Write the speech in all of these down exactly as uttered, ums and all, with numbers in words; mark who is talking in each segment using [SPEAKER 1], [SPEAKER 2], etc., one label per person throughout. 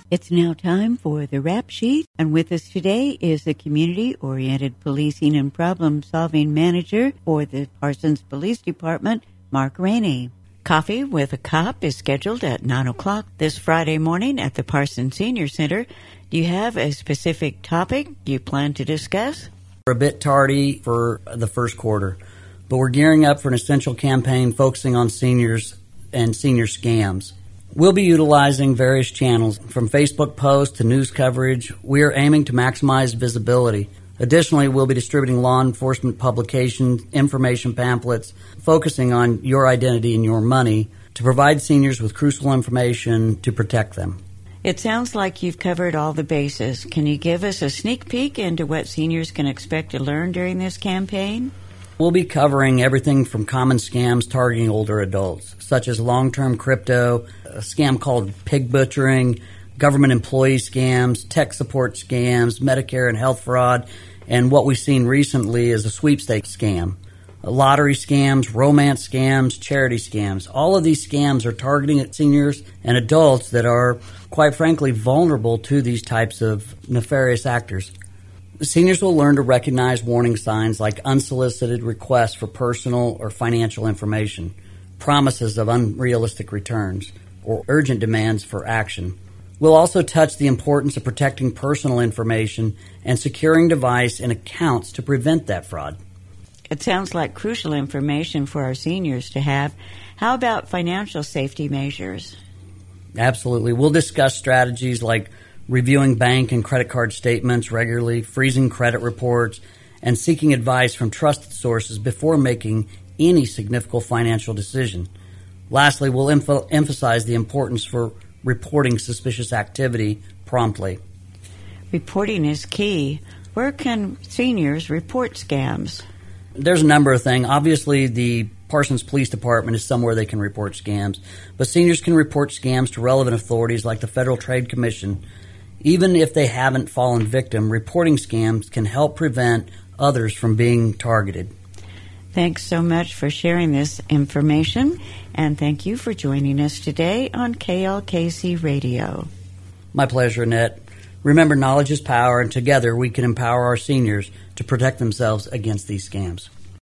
[SPEAKER 1] It's now time for the Rap Sheet, and with us today is the Community-Oriented Policing and Problem-Solving Manager for the Parsons Police Department, Mark Rainey. Coffee with a Cop is scheduled at nine o'clock this Friday morning at the Parsons Senior Center. Do you have a specific topic you plan to discuss?
[SPEAKER 2] We're a bit tardy for the first quarter, but we're gearing up for an essential campaign focusing on seniors and senior scams. We'll be utilizing various channels, from Facebook posts to news coverage. We are aiming to maximize visibility. Additionally, we'll be distributing law enforcement publications, information pamphlets, focusing on your identity and your money to provide seniors with crucial information to protect them.
[SPEAKER 1] It sounds like you've covered all the bases. Can you give us a sneak peek into what seniors can expect to learn during this campaign?
[SPEAKER 2] We'll be covering everything from common scams targeting older adults, such as long-term crypto, a scam called pig butchering, government employee scams, tech support scams, Medicare and health fraud, and what we've seen recently is a sweepstakes scam. Lottery scams, romance scams, charity scams. All of these scams are targeting at seniors and adults that are, quite frankly, vulnerable to these types of nefarious actors. Seniors will learn to recognize warning signs like unsolicited requests for personal or financial information, promises of unrealistic returns, or urgent demands for action. We'll also touch the importance of protecting personal information and securing device and accounts to prevent that fraud.
[SPEAKER 1] It sounds like crucial information for our seniors to have. How about financial safety measures?
[SPEAKER 2] Absolutely. We'll discuss strategies like reviewing bank and credit card statements regularly, freezing credit reports, and seeking advice from trusted sources before making any significant financial decision. Lastly, we'll emph- emphasize the importance for reporting suspicious activity promptly.
[SPEAKER 1] Reporting is key. Where can seniors report scams?
[SPEAKER 2] There's a number of things. Obviously, the Parsons Police Department is somewhere they can report scams, but seniors can report scams to relevant authorities like the Federal Trade Commission. Even if they haven't fallen victim, reporting scams can help prevent others from being targeted.
[SPEAKER 1] Thanks so much for sharing this information, and thank you for joining us today on K L K C Radio.
[SPEAKER 2] My pleasure, Annette. Remember, knowledge is power, and together we can empower our seniors to protect themselves against these scams.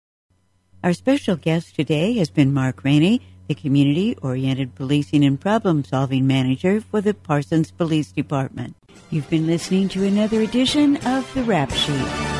[SPEAKER 1] Our special guest today has been Mark Rainey, the Community-Oriented Policing and Problem-Solving Manager for the Parsons Police Department. You've been listening to another edition of The Rap Sheet.